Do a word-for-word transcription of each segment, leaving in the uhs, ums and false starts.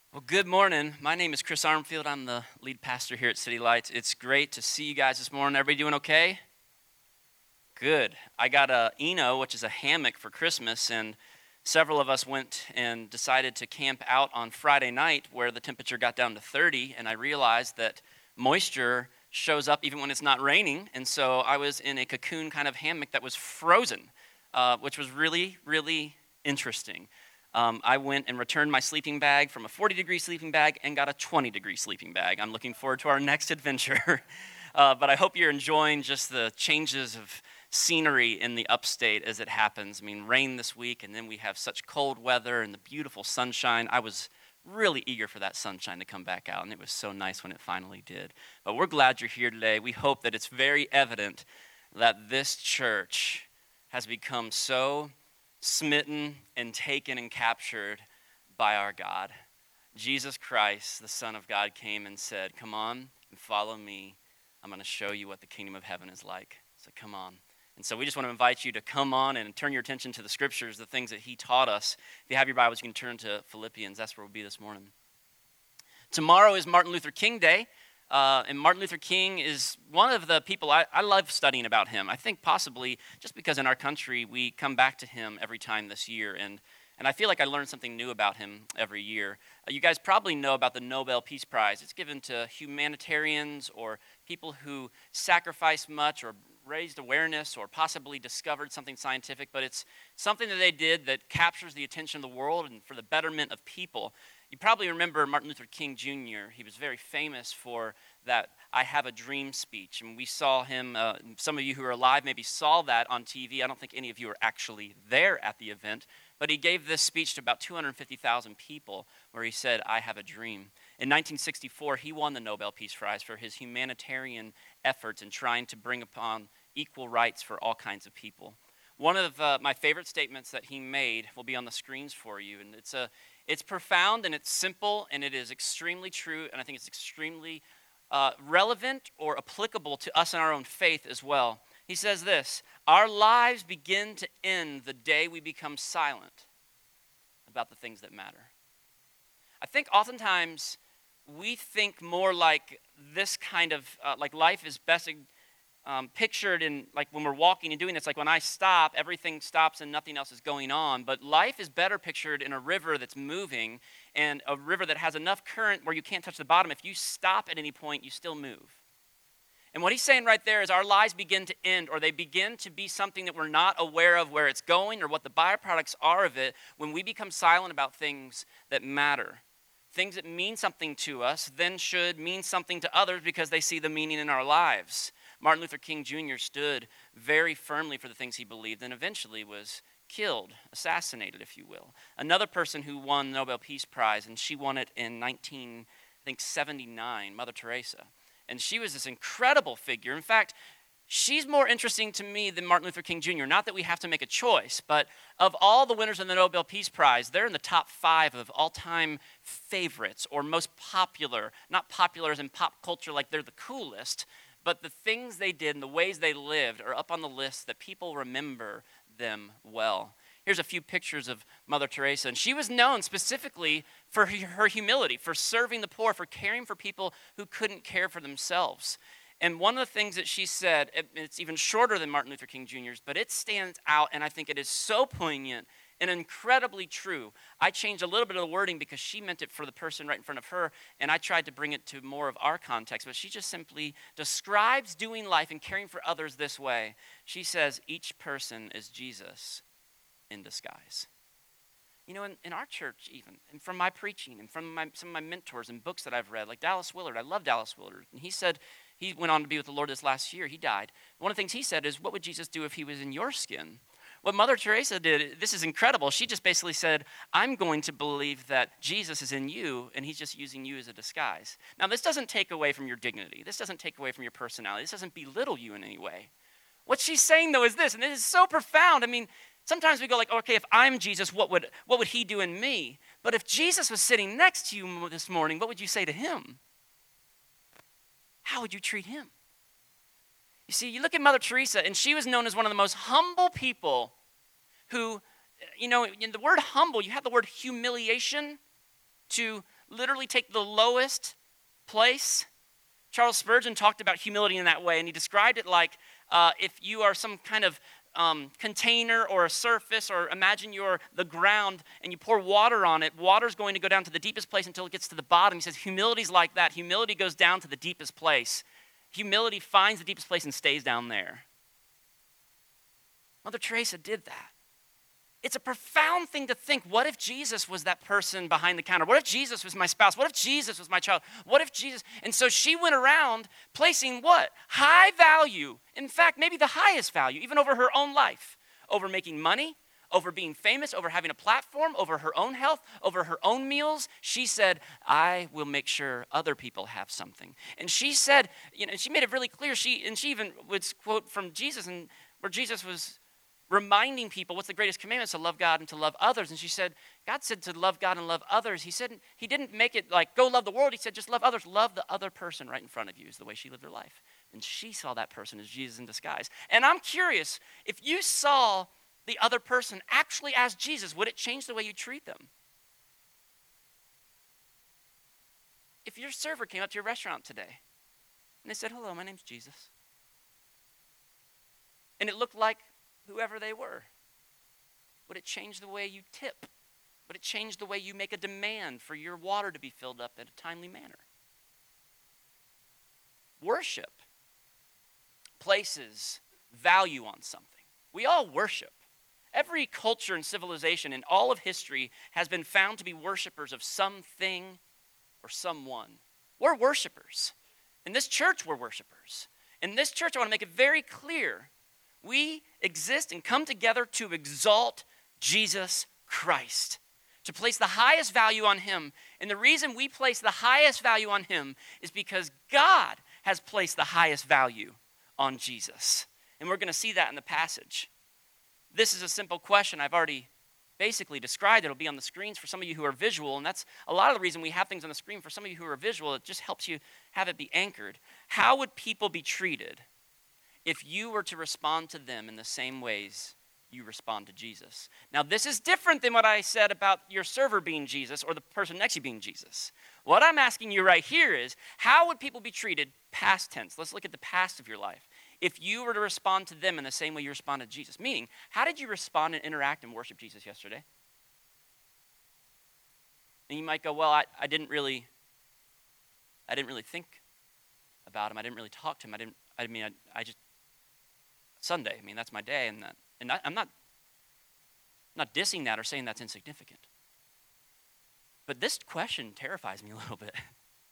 Well, good morning. My name is Chris Armfield. I'm the lead pastor here at City Lights. It's great to see you guys this morning. Everybody doing okay? Good. I got a Eno, which is a hammock for Christmas, and several of us went and decided to camp out on Friday night where the temperature got down to thirty, and I realized that moisture shows up even when it's not raining, and so I was in a cocoon kind of hammock that was frozen, uh, which was really, really interesting. Um, I went and returned my sleeping bag from a forty-degree sleeping bag and got a twenty-degree sleeping bag. I'm looking forward to our next adventure. uh, but I hope you're enjoying just the changes of scenery in the upstate as it happens. I mean, rain this week, and then we have such cold weather and the beautiful sunshine. I was really eager for that sunshine to come back out, and it was so nice when it finally did. But we're glad you're here today. We hope that it's very evident that this church has become so smitten and taken and captured by our God. Jesus Christ, the Son of God, came and said, come on and follow me. I'm going to show you what the kingdom of heaven is like. So come on. And so we just want to invite you to come on and turn your attention to the scriptures, the things that he taught us. If you have your Bibles, you can turn to Philippians. That's where we'll be this morning. Tomorrow is Martin Luther King Day. Uh, and Martin Luther King is one of the people, I, I love studying about him. I think possibly just because in our country we come back to him every time this year. And, and I feel like I learn something new about him every year. Uh, you guys probably know about the Nobel Peace Prize. It's given to humanitarians or people who sacrifice much or raised awareness or possibly discovered something scientific. But it's something that they did that captures the attention of the world and for the betterment of people. You probably remember Martin Luther King Junior He was very famous for that I Have a Dream speech. And we saw him, uh, some of you who are alive maybe saw that on T V. I don't think any of you are actually there at the event. But he gave this speech to about two hundred fifty thousand people where he said, I have a dream. In nineteen sixty-four, he won the Nobel Peace Prize for his humanitarian efforts in trying to bring upon equal rights for all kinds of people. One of uh, my favorite statements that he made will be on the screens for you. And it's a It's profound and it's simple and it is extremely true, and I think it's extremely uh, relevant or applicable to us in our own faith as well. He says this: our lives begin to end the day we become silent about the things that matter. I think oftentimes we think more like this kind of, uh, like life is best Um, pictured in, like when we're walking and doing this, like when I stop, everything stops and nothing else is going on. But life is better pictured in a river that's moving and a river that has enough current where you can't touch the bottom. If you stop at any point, you still move. And what he's saying right there is our lives begin to end, or they begin to be something that we're not aware of where it's going or what the byproducts are of it when we become silent about things that matter. Things that mean something to us then should mean something to others because they see the meaning in our lives. Martin Luther King Junior stood very firmly for the things he believed and eventually was killed, assassinated, if you will. Another person who won the Nobel Peace Prize, and she won it in nineteen seventy-nine, Mother Teresa. And she was this incredible figure. In fact, she's more interesting to me than Martin Luther King Junior Not that we have to make a choice, but of all the winners of the Nobel Peace Prize, they're in the top five of all-time favorites or most popular. Not popular as in pop culture like they're the coolest, but the things they did and the ways they lived are up on the list that people remember them well. Here's a few pictures of Mother Teresa. And she was known specifically for her humility, for serving the poor, for caring for people who couldn't care for themselves. And one of the things that she said, it's even shorter than Martin Luther King Junior's, but it stands out, and I think it is so poignant and incredibly true. I changed a little bit of the wording because she meant it for the person right in front of her, and I tried to bring it to more of our context, but she just simply describes doing life and caring for others this way. She says, each person is Jesus in disguise. You know, in, in our church even, and from my preaching and from my, some of my mentors and books that I've read, like Dallas Willard, I love Dallas Willard, and he said, he went on to be with the Lord this last year, he died. One of the things he said is, what would Jesus do if he was in your skin? What Mother Teresa did, this is incredible. She just basically said, I'm going to believe that Jesus is in you, and he's just using you as a disguise. Now, this doesn't take away from your dignity. This doesn't take away from your personality. This doesn't belittle you in any way. What she's saying, though, is this, and this is so profound. I mean, sometimes we go like, okay, if I'm Jesus, what would, what would he do in me? But if Jesus was sitting next to you this morning, what would you say to him? How would you treat him? You see, you look at Mother Teresa, and she was known as one of the most humble people who, you know, in the word humble, you have the word humiliation to literally take the lowest place. Charles Spurgeon talked about humility in that way, and he described it like uh, if you are some kind of um, container or a surface, or imagine you're the ground and you pour water on it, water's going to go down to the deepest place until it gets to the bottom. He says humility's like that. Humility goes down to the deepest place. Humility finds the deepest place and stays down there. Mother Teresa did that. It's a profound thing to think, what if Jesus was that person behind the counter? What if Jesus was my spouse? What if Jesus was my child? What if Jesus? And so she went around placing what? High value. In fact, maybe the highest value, even over her own life. Over making money, over being famous, over having a platform, over her own health, over her own meals. She said, I will make sure other people have something. And she said, you know, she made it really clear. She And she even would quote from Jesus, and where Jesus was reminding people what's the greatest commandment, to love God and to love others. And she said, God said to love God and love others. He said, he didn't make it like, go love the world. He said, just love others. Love the other person right in front of you is the way she lived her life. And she saw that person as Jesus in disguise. And I'm curious, if you saw the other person actually as Jesus, would it change the way you treat them? If your server came up to your restaurant today and they said, hello, my name's Jesus, and it looked like whoever they were, would it change the way you tip? Would it change the way you make a demand for your water to be filled up in a timely manner? Worship places value on something. We all worship. Every culture and civilization in all of history has been found to be worshipers of something or someone. We're worshipers. In this church, we're worshipers. In this church, I want to make it very clear, we exist and come together to exalt Jesus Christ, to place the highest value on him. And the reason we place the highest value on him is because God has placed the highest value on Jesus. And we're going to see that in the passage. This is a simple question I've already basically described. It'll be on the screens for some of you who are visual, and that's a lot of the reason we have things on the screen for some of you who are visual. It just helps you have it be anchored. How would people be treated if you were to respond to them in the same ways you respond to Jesus? Now, this is different than what I said about your server being Jesus or the person next to you being Jesus. What I'm asking you right here is, how would people be treated past tense? Let's look at the past of your life. If you were to respond to them in the same way you responded to Jesus, meaning, how did you respond and interact and worship Jesus yesterday? And you might go, well, I, I didn't really, I didn't really think about him. I didn't really talk to him. I didn't, I mean, I, I just, Sunday, I mean, that's my day, and that, and I, I'm not, not dissing that or saying that's insignificant. But this question terrifies me a little bit.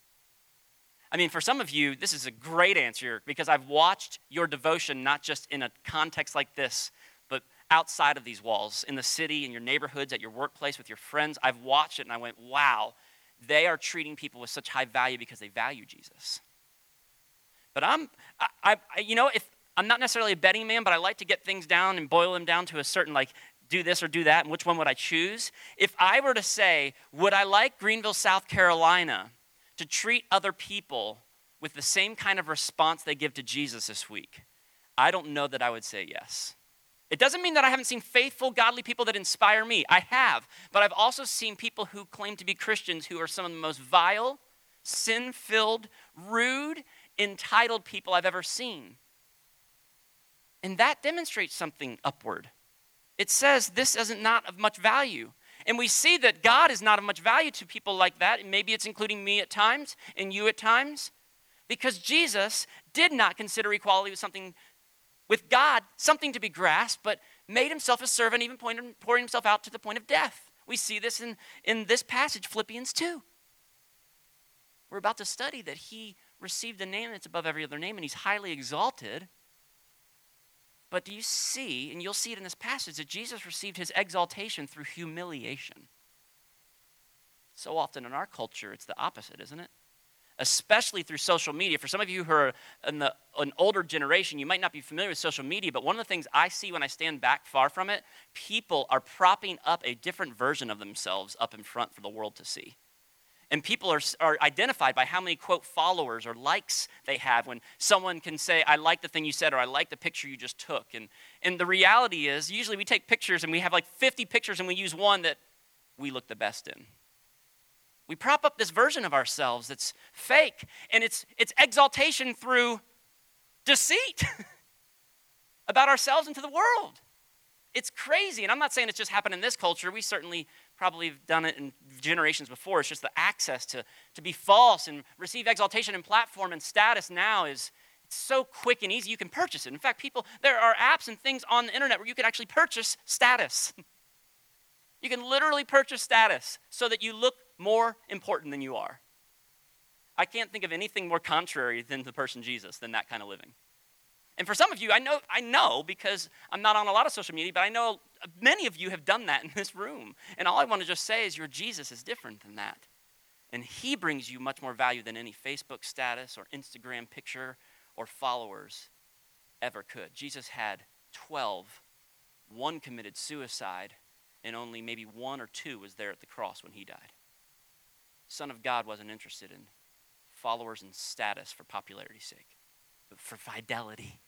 I mean, for some of you, this is a great answer because I've watched your devotion not just in a context like this, but outside of these walls, in the city, in your neighborhoods, at your workplace, with your friends. I've watched it and I went, wow, they are treating people with such high value because they value Jesus. But I'm, I, I you know, if I'm not necessarily a betting man, but I like to get things down and boil them down to a certain, like, do this or do that, and which one would I choose? If I were to say, would I like Greenville, South Carolina to treat other people with the same kind of response they give to Jesus this week? I don't know that I would say yes. It doesn't mean that I haven't seen faithful, godly people that inspire me. I have, but I've also seen people who claim to be Christians who are some of the most vile, sin-filled, rude, entitled people I've ever seen. And that demonstrates something upward. It says this isn't not of much value. And we see that God is not of much value to people like that. And maybe it's including me at times and you at times. Because Jesus did not consider equality with something, with God, something to be grasped, but made himself a servant, even pouring himself out to the point of death. We see this in, in this passage, Philippians two. We're about to study that he received a name that's above every other name, and he's highly exalted. But do you see, and you'll see it in this passage, that Jesus received his exaltation through humiliation. So often in our culture, it's the opposite, isn't it? Especially through social media. For some of you who are in the, an older generation, you might not be familiar with social media, but one of the things I see when I stand back far from it, people are propping up a different version of themselves up in front for the world to see. And people are, are identified by how many, quote, followers or likes they have when someone can say, I like the thing you said, or I like the picture you just took. And, and the reality is, usually we take pictures and we have like fifty pictures and we use one that we look the best in. We prop up this version of ourselves that's fake, and it's it's exaltation through deceit about ourselves and to the world. It's crazy, and I'm not saying it's just happened in this culture. We certainly probably have done it in generations before. It's just the access to, to be false and receive exaltation and platform and status now is it's so quick and easy. You can purchase it. In fact, people, there are apps and things on the internet where you can actually purchase status. You can literally purchase status so that you look more important than you are. I can't think of anything more contrary than the person Jesus than that kind of living. And for some of you, I know, I know because I'm not on a lot of social media, but I know many of you have done that in this room. And all I want to just say is your Jesus is different than that. And he brings you much more value than any Facebook status or Instagram picture or followers ever could. Jesus had twelve. One committed suicide, and only maybe one or two was there at the cross when he died. Son of God wasn't interested in followers and status for popularity's sake, but for fidelity,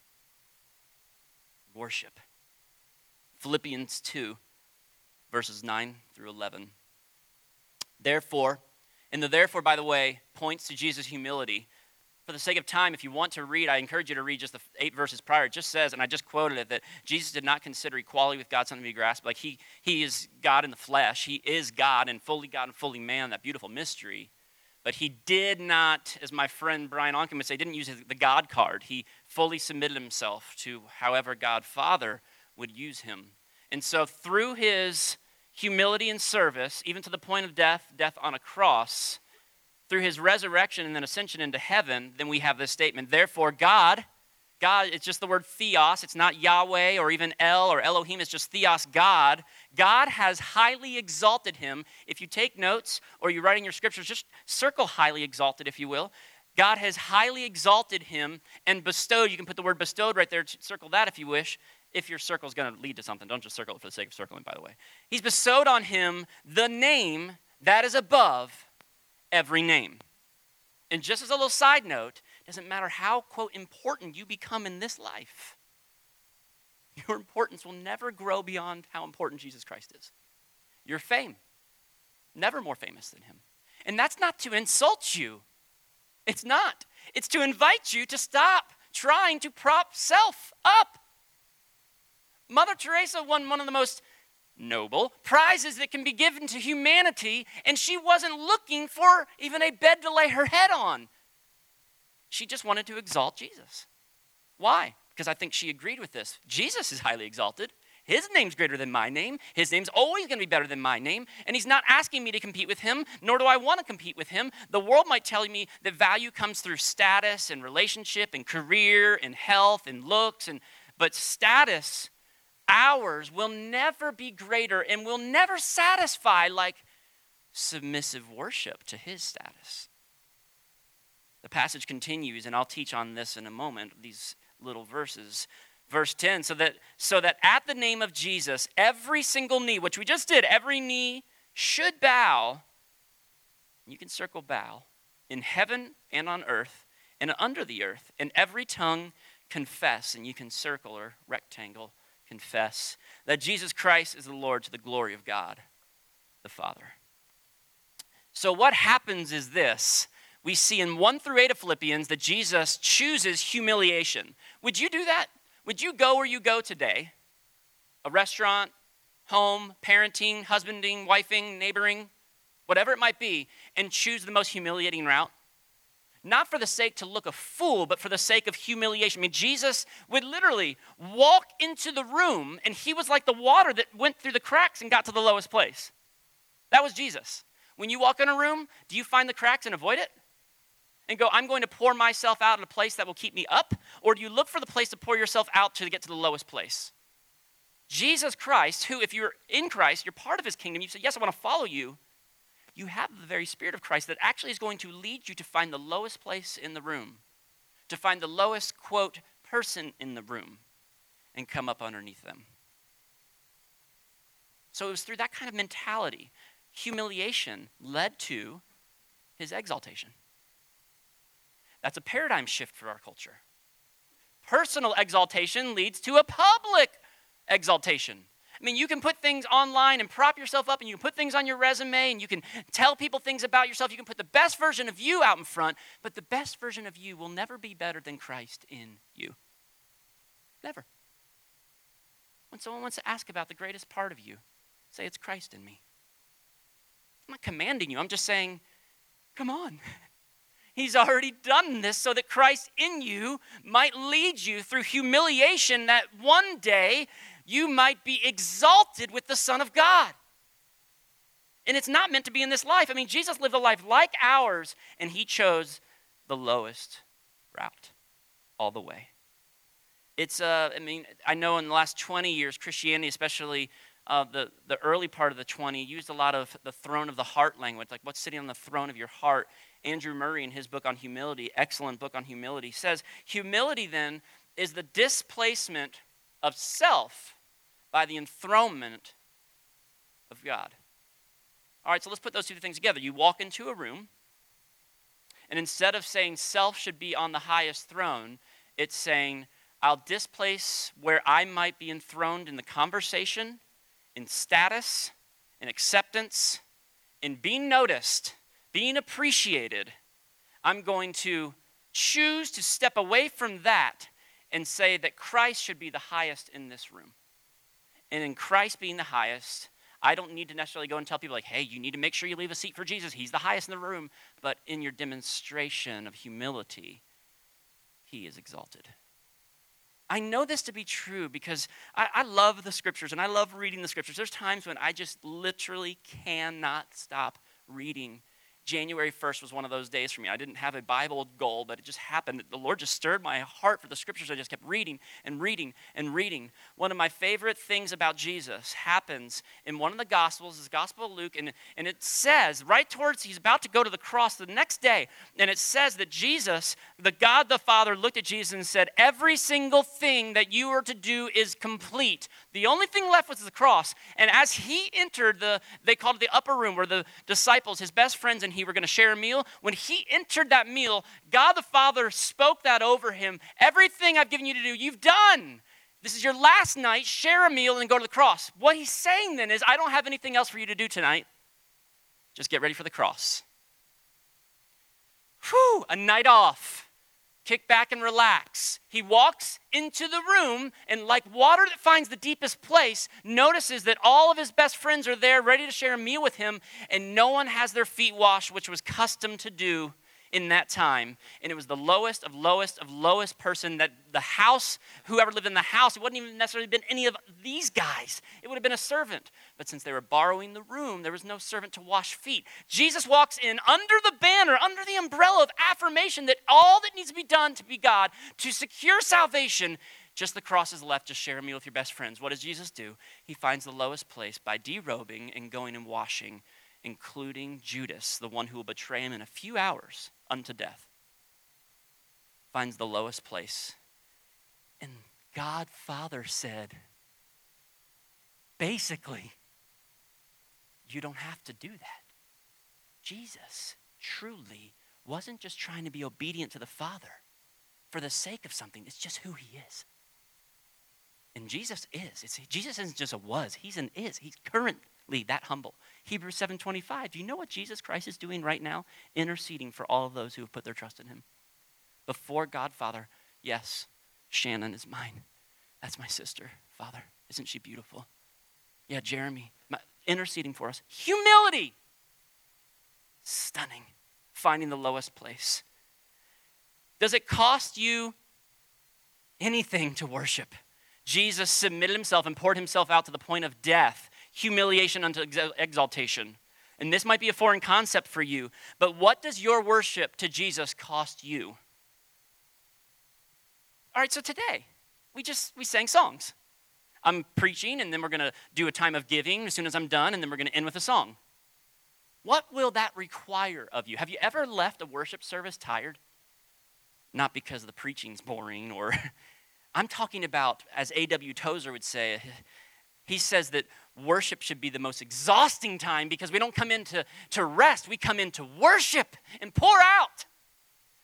worship. Philippians two, verses nine through eleven. Therefore, and the therefore, by the way, points to Jesus' humility. For the sake of time, if you want to read, I encourage you to read just the eight verses prior. It just says, and I just quoted it, that Jesus did not consider equality with God something to be grasped. Like he, he is God in the flesh. He is God and fully God and fully man, that beautiful mystery. But he did not, as my friend Brian Onken would say, didn't use the God card. He fully submitted himself to however God Father would use him. And so through his humility and service, even to the point of death, death on a cross, through his resurrection and then ascension into heaven, then we have this statement, therefore God, God, it's just the word theos, it's not Yahweh or even El or Elohim, it's just theos, God. God has highly exalted him. If you take notes or you're writing your scriptures, just circle highly exalted, if you will. God has highly exalted him and bestowed, you can put the word bestowed right there, circle that if you wish, if your circle is going to lead to something. Don't just circle it for the sake of circling, by the way. He's bestowed on him the name that is above every name. And just as a little side note, it doesn't matter how, quote, important you become in this life, your importance will never grow beyond how important Jesus Christ is. Your fame, never more famous than him. And that's not to insult you. It's not. It's to invite you to stop trying to prop self up. Mother Teresa won one of the most noble prizes that can be given to humanity, and she wasn't looking for even a bed to lay her head on. She just wanted to exalt Jesus. Why? Because I think she agreed with this. Jesus is highly exalted. His name's greater than my name. His name's always going to be better than my name, and he's not asking me to compete with him, nor do I want to compete with him. The world might tell me that value comes through status and relationship and career and health and looks, and but status, ours, will never be greater and will never satisfy like submissive worship to his status. The passage continues, and I'll teach on this in a moment, these little verses. Verse ten, so that, so that at the name of Jesus, every single knee, which we just did, every knee should bow, you can circle bow, in heaven and on earth and under the earth, and every tongue confess, and you can circle or rectangle, confess that Jesus Christ is the Lord to the glory of God, the Father. So what happens is this. We see in one through eight of Philippians that Jesus chooses humiliation. Would you do that? Would you go where you go today? A restaurant, home, parenting, husbanding, wifing, neighboring, whatever it might be, and choose the most humiliating route? Not for the sake to look a fool, but for the sake of humiliation. I mean, Jesus would literally walk into the room, and he was like the water that went through the cracks and got to the lowest place. That was Jesus. When you walk in a room, do you find the cracks and avoid it? And go, I'm going to pour myself out in a place that will keep me up? Or do you look for the place to pour yourself out to get to the lowest place? Jesus Christ, who, if you're in Christ, you're part of his kingdom, you say, yes, I want to follow you. You have the very Spirit of Christ that actually is going to lead you to find the lowest place in the room, to find the lowest, quote, person in the room, and come up underneath them. So it was through that kind of mentality, humiliation led to his exaltation. That's a paradigm shift for our culture. Personal exaltation leads to a public exaltation. I mean, you can put things online and prop yourself up, and you can put things on your resume, and you can tell people things about yourself. You can put the best version of you out in front, but the best version of you will never be better than Christ in you. Never. When someone wants to ask about the greatest part of you, say it's Christ in me. I'm not commanding you. I'm just saying, come on. He's already done this so that Christ in you might lead you through humiliation, that one day you might be exalted with the Son of God. And it's not meant to be in this life. I mean, Jesus lived a life like ours, and he chose the lowest route all the way. It's, uh, I mean, I know in the last twenty years, Christianity, especially uh, the, the early part of the twenty, used a lot of the throne of the heart language, like what's sitting on the throne of your heart. Andrew Murray, in his book on humility, excellent book on humility, says, humility then is the displacement of self by the enthronement of God. All right, so let's put those two things together. You walk into a room, and instead of saying self should be on the highest throne, it's saying, I'll displace where I might be enthroned in the conversation, in status, in acceptance, in being noticed, being appreciated. I'm going to choose to step away from that and say that Christ should be the highest in this room. And in Christ being the highest, I don't need to necessarily go and tell people like, hey, you need to make sure you leave a seat for Jesus. He's the highest in the room. But in your demonstration of humility, he is exalted. I know this to be true because I, I love the scriptures and I love reading the scriptures. There's times when I just literally cannot stop reading. January first was one of those days for me. I didn't have a Bible goal, but it just happened. The Lord just stirred my heart for the scriptures. I just kept reading and reading and reading. One of my favorite things about Jesus happens in one of the Gospels, is the Gospel of Luke, and, and it says, right towards, he's about to go to the cross the next day, and it says that Jesus, the God the Father, looked at Jesus and said, every single thing that you are to do is complete. The only thing left was the cross. And as he entered the, they called it the upper room, where the disciples, his best friends and he were going to share a meal. When he entered that meal, God the Father spoke that over him. Everything I've given you to do, you've done. This is your last night. Share a meal and go to the cross. What he's saying then is, I don't have anything else for you to do tonight. Just get ready for the cross. Whew, a night off. Kick back and relax. He walks into the room, and like water that finds the deepest place, notices that all of his best friends are there ready to share a meal with him, and no one has their feet washed, which was custom to do in that time. And it was the lowest of lowest of lowest person that the house, whoever lived in the house, it wouldn't even necessarily been any of these guys. It would have been a servant. But since they were borrowing the room, there was no servant to wash feet. Jesus walks in under the banner, under the umbrella of affirmation that all that needs to be done to be God, to secure salvation, just the cross is left. Just share a meal with your best friends. What does Jesus do? He finds the lowest place by derobing and going and washing, including Judas, the one who will betray him in a few hours unto death. Finds the lowest place. And God Father said, basically, you don't have to do that. Jesus truly wasn't just trying to be obedient to the Father for the sake of something. It's just who he is. And Jesus is. It's, Jesus isn't just a was. He's an is. He's currently that humble. Hebrews seven twenty-five. Do you know what Jesus Christ is doing right now? Interceding for all of those who have put their trust in him. Before God, Father, yes, Shannon is mine. That's my sister, Father. Isn't she beautiful? Yeah, Jeremy, my, interceding for us. Humility. Stunning. Finding the lowest place. Does it cost you anything to worship? Jesus submitted himself and poured himself out to the point of death, humiliation unto exaltation. And this might be a foreign concept for you, but what does your worship to Jesus cost you? All right, so today, we just, we sang songs. I'm preaching, and then we're going to do a time of giving as soon as I'm done, and then we're going to end with a song. What will that require of you? Have you ever left a worship service tired? Not because the preaching's boring, or I'm talking about, as A W Tozer would say, he says that worship should be the most exhausting time because we don't come in to, to rest. We come in to worship and pour out.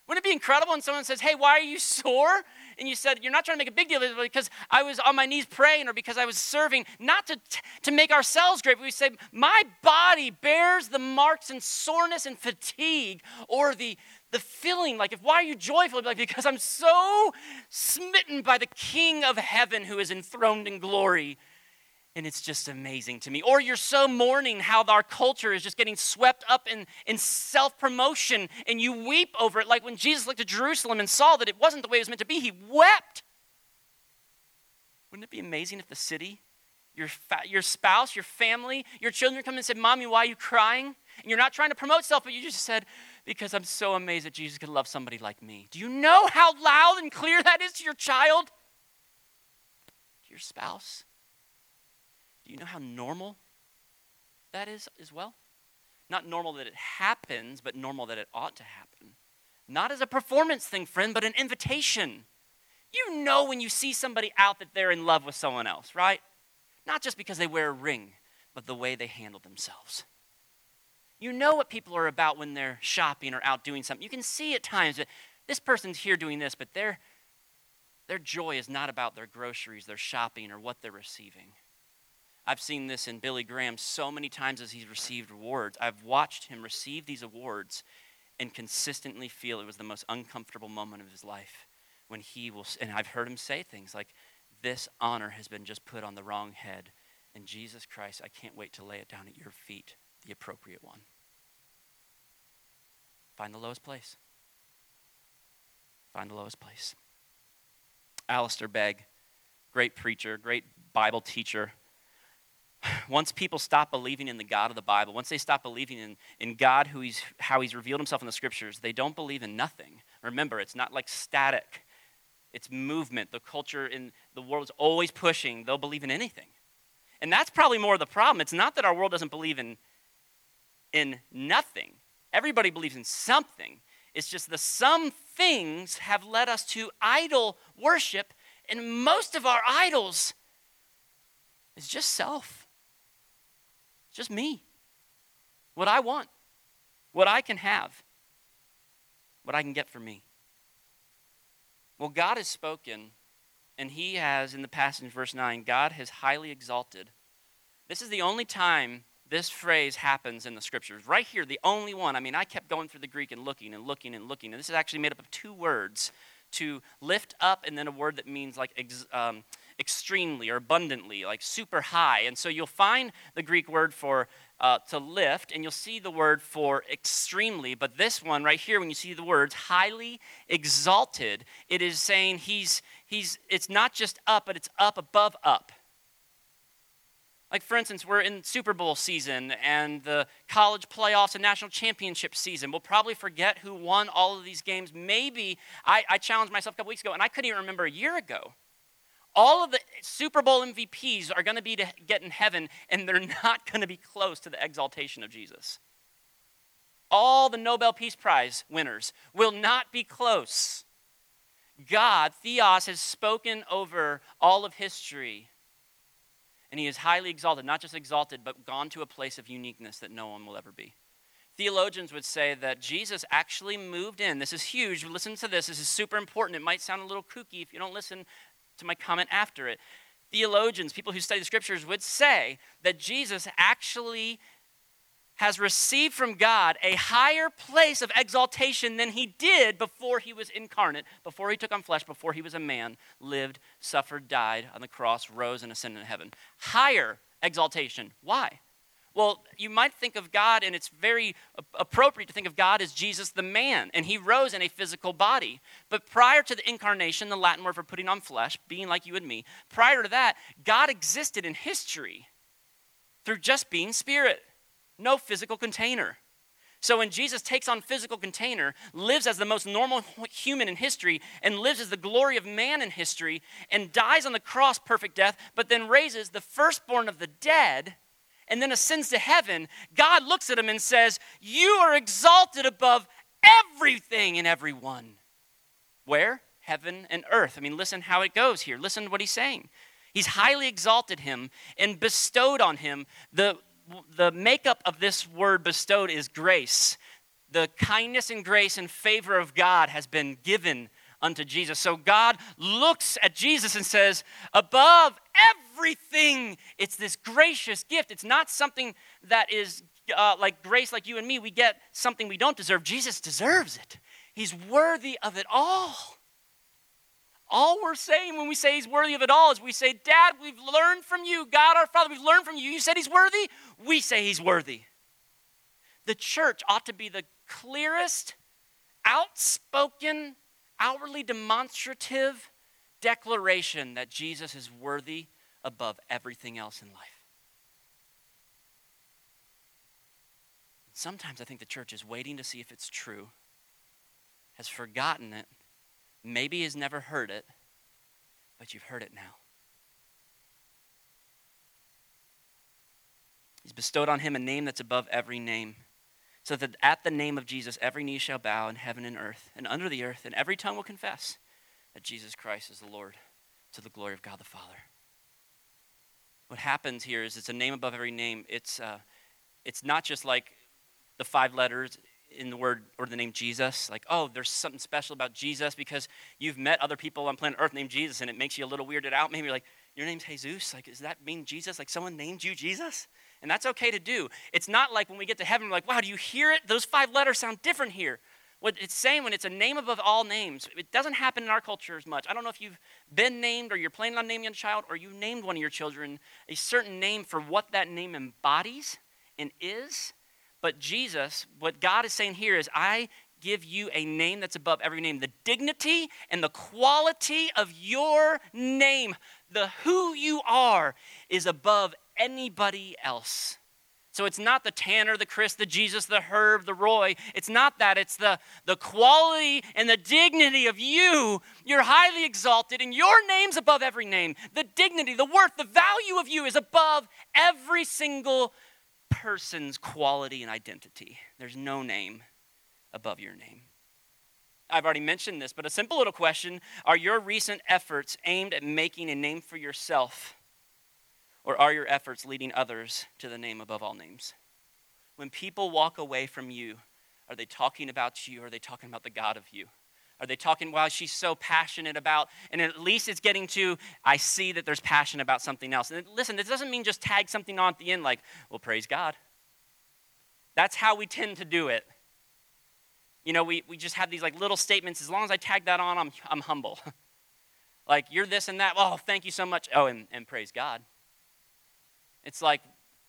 Wouldn't it be incredible when someone says, hey, why are you sore? And you said, you're not trying to make a big deal of it, but because I was on my knees praying or because I was serving, not to, to make ourselves great, but we say, my body bears the marks and soreness and fatigue, or the, the feeling like, if why are you joyful? Like, because I'm so smitten by the King of heaven who is enthroned in glory. And it's just amazing to me. Or you're so mourning how our culture is just getting swept up in, in self-promotion, and you weep over it. Like when Jesus looked at Jerusalem and saw that it wasn't the way it was meant to be, he wept. Wouldn't it be amazing if the city, your, fa- your spouse, your family, your children come and said, Mommy, why are you crying? And you're not trying to promote self, but you just said, because I'm so amazed that Jesus could love somebody like me. Do you know how loud and clear that is to your child? To your spouse? Do you know how normal that is as well? Not normal that it happens, but normal that it ought to happen. Not as a performance thing, friend, but an invitation. You know when you see somebody out that they're in love with someone else, right? Not just because they wear a ring, but the way they handle themselves. You know what people are about when they're shopping or out doing something. You can see at times that this person's here doing this, but their, their joy is not about their groceries, their shopping, or what they're receiving. I've seen this in Billy Graham so many times as he's received awards. I've watched him receive these awards and consistently feel it was the most uncomfortable moment of his life when he will, and I've heard him say things like, this honor has been just put on the wrong head, and Jesus Christ, I can't wait to lay it down at your feet, the appropriate one. Find the lowest place. Find the lowest place. Alistair Begg, great preacher, great Bible teacher. Once people stop believing in the God of the Bible, once they stop believing in, in God, who he's, how he's revealed himself in the scriptures, they don't believe in nothing. Remember, it's not like static. It's movement. The culture in the world is always pushing. They'll believe in anything. And that's probably more of the problem. It's not that our world doesn't believe in, in nothing. Everybody believes in something. It's just the some things have led us to idol worship, and most of our idols is just self. Just me. What I want. What I can have. What I can get for me. Well, God has spoken, and he has, in the passage in verse nine, God has highly exalted. This is the only time this phrase happens in the scriptures. Right here, the only one. I mean, I kept going through the Greek and looking and looking and looking, and this is actually made up of two words, to lift up and then a word that means like ex, um, extremely or abundantly, like super high. And so you'll find the Greek word for uh, to lift, and you'll see the word for extremely. But this one right here, when you see the words highly exalted, it is saying he's he's. It's not just up, but it's up above up. Like, for instance, we're in Super Bowl season and the college playoffs and national championship season. We'll probably forget who won all of these games. Maybe I, I challenged myself a couple weeks ago, and I couldn't even remember a year ago. All of the Super Bowl M V Ps are going to be to get in heaven, and they're not going to be close to the exaltation of Jesus. All the Nobel Peace Prize winners will not be close. God, Theos, has spoken over all of history. And he is highly exalted, not just exalted, but gone to a place of uniqueness that no one will ever be. Theologians would say that Jesus actually moved in. This is huge. Listen to this. This is super important. It might sound a little kooky if you don't listen to my comment after it. Theologians, people who study the scriptures, would say that Jesus actually has received from God a higher place of exaltation than he did before he was incarnate, before he took on flesh, before he was a man, lived, suffered, died on the cross, rose, and ascended into heaven. Higher exaltation. Why? Well, you might think of God, and it's very appropriate to think of God as Jesus the man, and he rose in a physical body. But prior to the incarnation, the Latin word for putting on flesh, being like you and me, prior to that, God existed in history through just being spirit. No physical container. So when Jesus takes on physical container, lives as the most normal human in history, and lives as the glory of man in history, and dies on the cross perfect death, but then raises the firstborn of the dead, and then ascends to heaven, God looks at him and says, you are exalted above everything and everyone. Where? Heaven and earth. I mean, listen how it goes here. Listen to what he's saying. He's highly exalted him and bestowed on him the The makeup of this word bestowed is grace. the kindness and grace and favor of God has been given unto Jesus. So God looks at Jesus and says, above everything, it's this gracious gift. It's not something that is uh, like grace like you and me. We get something we don't deserve. Jesus deserves it. He's worthy of it all. All we're saying when we say he's worthy of it all is we say, Dad, we've learned from you. God, our Father, we've learned from you. You said he's worthy. We say he's worthy. The church ought to be the clearest, outspoken, outwardly demonstrative declaration that Jesus is worthy above everything else in life. Sometimes I think the church is waiting to see if it's true, has forgotten it, maybe has never heard it, but you've heard it now. He's bestowed on him a name that's above every name, so that at the name of Jesus, every knee shall bow in heaven and earth and under the earth, and every tongue will confess that Jesus Christ is the Lord, to the glory of God the Father. What happens here is it's a name above every name. It's uh, it's not just like the five letters in the word or the name Jesus, like, oh, there's something special about Jesus because you've met other people on planet Earth named Jesus and it makes you a little weirded out. Maybe you're like, your name's Jesus? Like, does that mean Jesus? Like someone named you Jesus? And that's okay to do. It's not like when we get to heaven, we're like, wow, do you hear it? Those five letters sound different here. What it's saying when it's a name above all names, it doesn't happen in our culture as much. I don't know if you've been named or you're planning on naming a child or you named one of your children a certain name for what that name embodies and is. But Jesus, what God is saying here is, I give you a name that's above every name. The dignity and the quality of your name, the who you are, is above anybody else. So it's not the Tanner, the Chris, the Jesus, the Herb, the Roy. It's not that. It's the, the quality and the dignity of you. You're highly exalted, and your name's above every name. The dignity, the worth, the value of you is above every single person's quality and identity. There's no name above your name. I've already mentioned this, but a simple little question: are your recent efforts aimed at making a name for yourself? Or are your efforts leading others to the name above all names? When people walk away from you, are they talking about you or are they talking about the God of you? Are they talking, wow, she's so passionate about, and at least it's getting to, I see that there's passion about something else. And listen, this doesn't mean just tag something on at the end like, well, praise God. That's how we tend to do it. You know, we, we just have these like little statements. As long as I tag that on, I'm, I'm humble. Like, you're this and that. Oh, thank you so much. Oh, and, and praise God. It's like,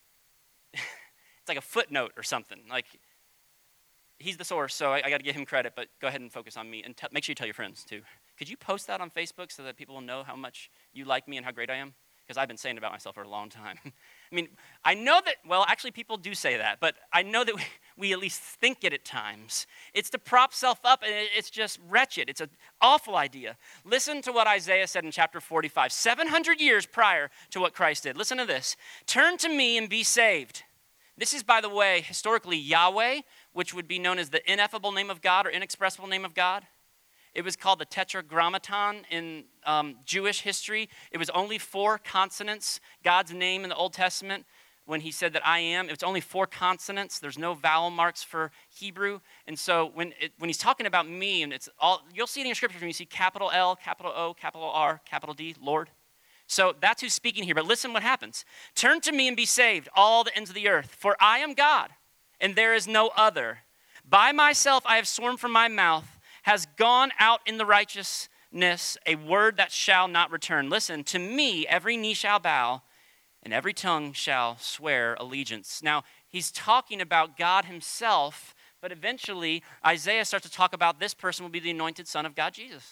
it's like a footnote or something. Like, he's the source, so I, I got to give him credit, but go ahead and focus on me. And t- make sure you tell your friends, too. Could you post that on Facebook so that people will know how much you like me and how great I am? Because I've been saying about myself for a long time. I mean, I know that, well, actually people do say that, but I know that we, we at least think it at times. It's to prop self up, and it, it's just wretched. It's an awful idea. Listen to what Isaiah said in chapter forty-five, seven hundred years prior to what Christ did. Listen to this. Turn to me and be saved. This is, by the way, historically Yahweh, which would be known as the ineffable name of God or inexpressible name of God. It was called the Tetragrammaton in um, Jewish history. It was only four consonants. God's name in the Old Testament, when he said that I am, it's only four consonants. There's no vowel marks for Hebrew. And so when it, when he's talking about me, and it's all, you'll see it in your scriptures when you see capital L, capital O, capital R, capital D, Lord. So that's who's speaking here. But listen what happens. Turn to me and be saved, all the ends of the earth. For I am God, and there is no other. By myself I have sworn from my mouth, has gone out in the righteousness, a word that shall not return. Listen, to me every knee shall bow, and every tongue shall swear allegiance. Now, he's talking about God himself, but eventually Isaiah starts to talk about this person will be the anointed son of God, Jesus.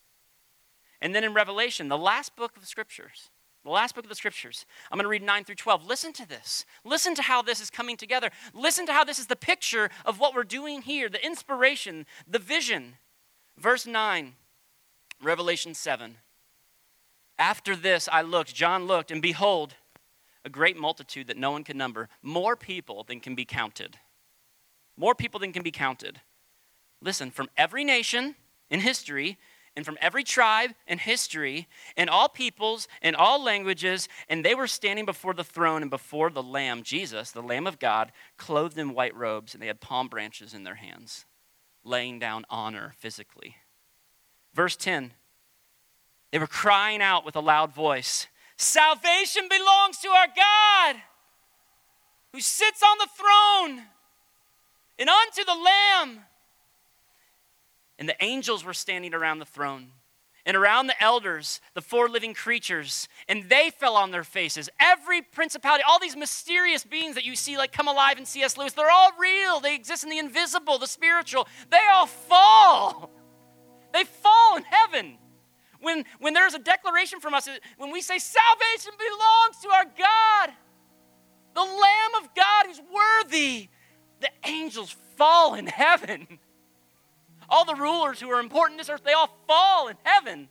And then in Revelation, the last book of the scriptures, the last book of the scriptures, I'm going to read nine through twelve. Listen to this. Listen to how this is coming together. Listen to how this is the picture of what we're doing here, the inspiration, the vision. Verse nine, Revelation seven. After this I looked, John looked, and behold, a great multitude that no one can number, more people than can be counted. More people than can be counted. Listen, from every nation in history and from every tribe and history and all peoples and all languages, and they were standing before the throne and before the Lamb, Jesus, the Lamb of God, clothed in white robes, and they had palm branches in their hands, laying down honor physically. Verse ten, they were crying out with a loud voice, "Salvation belongs to our God, who sits on the throne, and unto the Lamb." And the angels were standing around the throne, and around the elders, the four living creatures, and they fell on their faces. Every principality, all these mysterious beings that you see like come alive in C S Lewis, they're all real. They exist in the invisible, the spiritual. They all fall. They fall in heaven. When, when there's a declaration from us, when we say salvation belongs to our God, the Lamb of God who's worthy, the angels fall in heaven. All the rulers who are important in this earth, they all fall in heaven.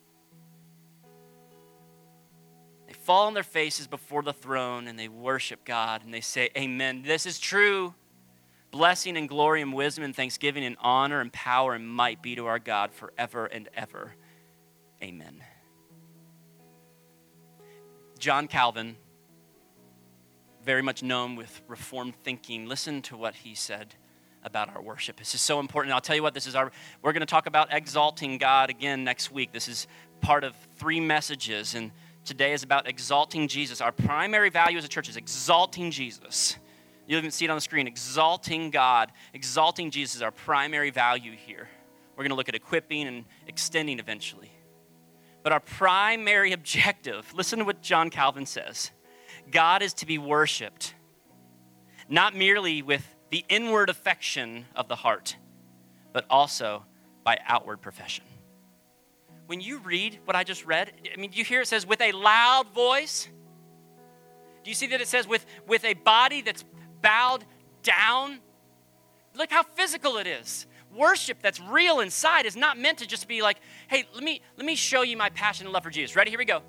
They fall on their faces before the throne and they worship God and they say, amen. This is true. Blessing and glory and wisdom and thanksgiving and honor and power and might be to our God forever and ever. Amen. John Calvin, very much known with Reformed thinking, listen to what he said about our worship. This is so important. I'll tell you what, this is our, we're going to talk about exalting God again next week. This is part of three messages, and today is about exalting Jesus. Our primary value as a church is exalting Jesus. You'll even see it on the screen. Exalting God, exalting Jesus is our primary value here. We're going to look at equipping and extending eventually. But our primary objective, listen to what John Calvin says. God is to be worshiped, not merely with the inward affection of the heart, but also by outward profession. When you read what I just read, I mean, do you hear it says with a loud voice? Do you see that it says with, with a body that's bowed down? Look how physical it is. Worship that's real inside is not meant to just be like, hey, let me, let me show you my passion and love for Jesus. Ready? Here we go.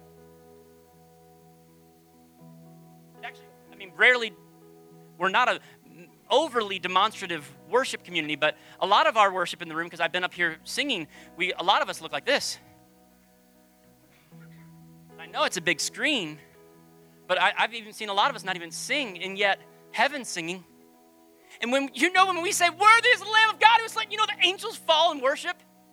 Actually, I mean, rarely, we're not a overly demonstrative worship community, but a lot of our worship in the room, because I've been up here singing, we a lot of us look like this. I know it's a big screen, but I, I've even seen a lot of us not even sing, and yet heaven's singing. And when you know when we say, worthy is the Lamb of God who's slain, you know the angels fall in worship.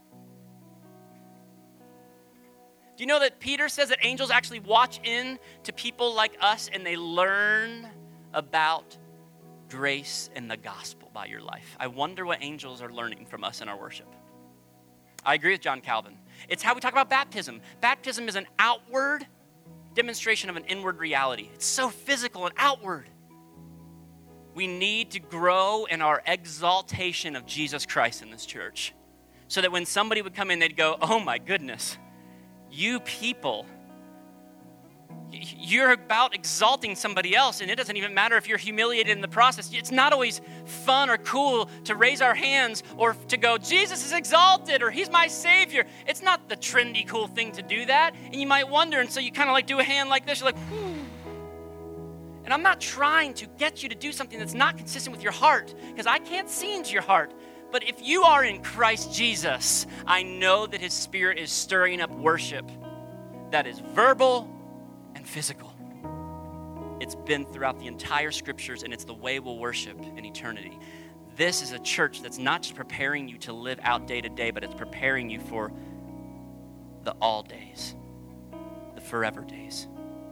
Do you know that Peter says that angels actually watch in to people like us and they learn about grace and the gospel by your life? I wonder what angels are learning from us in our worship. I agree with John Calvin. It's how we talk about baptism. Baptism is an outward demonstration of an inward reality. It's so physical and outward. We need to grow in our exaltation of Jesus Christ in this church so that when somebody would come in, they'd go, oh my goodness, you people, you're about exalting somebody else, and it doesn't even matter if you're humiliated in the process. It's not always fun or cool to raise our hands or to go, Jesus is exalted, or he's my Savior. It's not the trendy, cool thing to do that, and you might wonder, and so you kind of like do a hand like this. You're like, whew. And I'm not trying to get you to do something that's not consistent with your heart, because I can't see into your heart. But if you are in Christ Jesus, I know that his Spirit is stirring up worship that is verbal and physical. It's been throughout the entire scriptures, and it's the way we'll worship in eternity. This is a church that's not just preparing you to live out day to day, but it's preparing you for the all days, the forever days.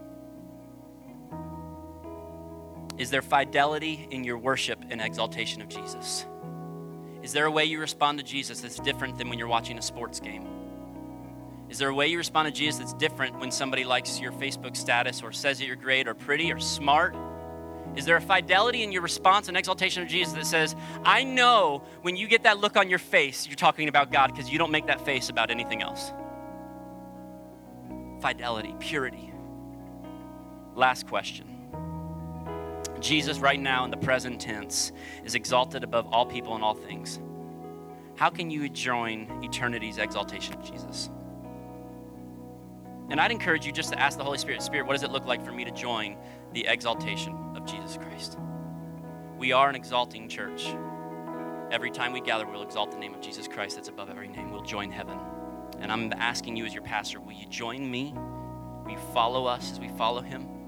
Is there fidelity in your worship and exaltation of Jesus? Is there a way you respond to Jesus that's different than when you're watching a sports game? Is there a way you respond to Jesus that's different when somebody likes your Facebook status or says that you're great or pretty or smart? Is there a fidelity in your response and exaltation of Jesus that says, I know when you get that look on your face, you're talking about God because you don't make that face about anything else? Fidelity, purity. Last question. Jesus right now in the present tense is exalted above all people and all things. How can you join eternity's exaltation of Jesus? And I'd encourage you just to ask the Holy Spirit, Spirit, what does it look like for me to join the exaltation of Jesus Christ? We are an exalting church. Every time we gather, we'll exalt the name of Jesus Christ that's above every name. We'll join heaven. And I'm asking you as your pastor, will you join me? Will you follow us as we follow him?